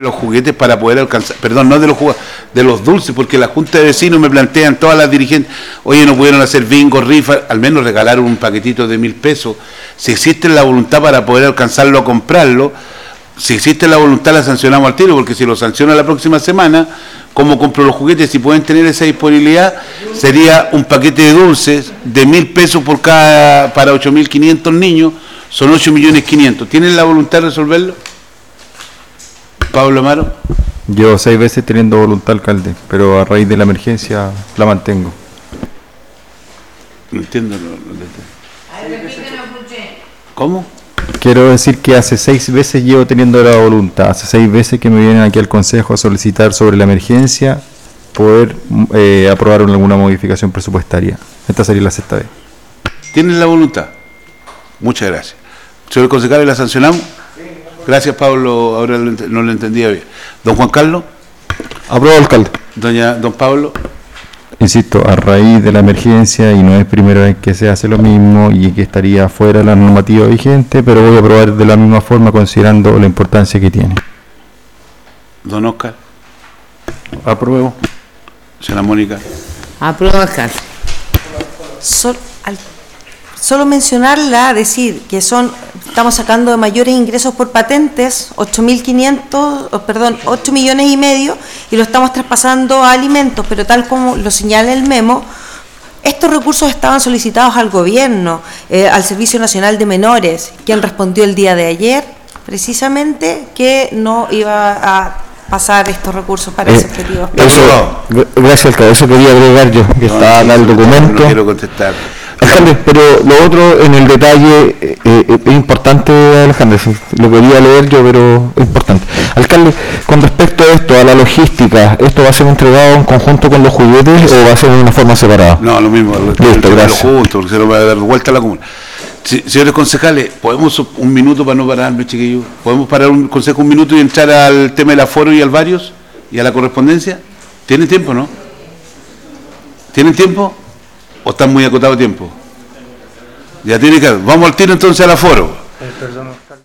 los juguetes para poder alcanzar, perdón, no de los juguetes, de los dulces, porque la Junta de Vecinos me plantean todas las dirigentes, oye, no pudieron hacer bingo, rifa, al menos regalaron un paquetito de 1.000 pesos. Si existe la voluntad para poder alcanzarlo a comprarlo, si existe la voluntad la sancionamos al tiro, porque si lo sanciona la próxima semana, ¿cómo compro los juguetes? Si pueden tener esa disponibilidad, sería un paquete de dulces de 1.000 pesos por cada, para 8.500 niños, son 8.500.000. ¿Tienen la voluntad de resolverlo? Pablo Amaro. Llevo 6 veces teniendo voluntad, alcalde, pero a raíz de la emergencia la mantengo. No entiendo. ¿Cómo? Quiero decir que hace 6 veces llevo teniendo la voluntad, hace 6 veces que me vienen aquí al Consejo a solicitar sobre la emergencia poder aprobar alguna modificación presupuestaria. Esta sería la 6ª vez. ¿Tienen la voluntad? Muchas gracias. Señor concejal, ¿la sancionamos? Gracias, Pablo, ahora no lo entendía bien. Don Juan Carlos. Aprobado, alcalde. Don Pablo. Insisto, a raíz de la emergencia, y no es primera vez que se hace lo mismo y que estaría fuera de la normativa vigente, pero voy a aprobar de la misma forma considerando la importancia que tiene. Don Oscar. Apruebo. Señora Mónica. Apruebo, alcalde. Solo mencionarla, decir que estamos sacando de mayores ingresos por patentes, 8 millones y medio, y lo estamos traspasando a alimentos, pero tal como lo señala el memo, estos recursos estaban solicitados al gobierno, al Servicio Nacional de Menores, quien respondió el día de ayer, precisamente, que no iba a pasar estos recursos para ese objetivo. Gracias, alcalde. Eso quería agregar yo, que está en el documento. No quiero contestar. Alcalde, pero lo otro en el detalle es importante, Alejandro, lo quería leer yo, pero es importante. Alcalde, con respecto a esto, a la logística, ¿esto va a ser entregado en conjunto con los juguetes o va a ser de una forma separada? No, lo mismo, listo, gracias. Juntos, porque se lo va a dar vuelta a la comuna. Señores concejales, ¿podemos un minuto para no pararme, chiquillos? ¿Podemos parar un consejo un minuto y entrar al tema del aforo y al varios y a la correspondencia? ¿Tienen tiempo, no? ¿Tienen tiempo? ¿O están muy acotado tiempo? Ya tiene que... Vamos al tiro entonces al aforo.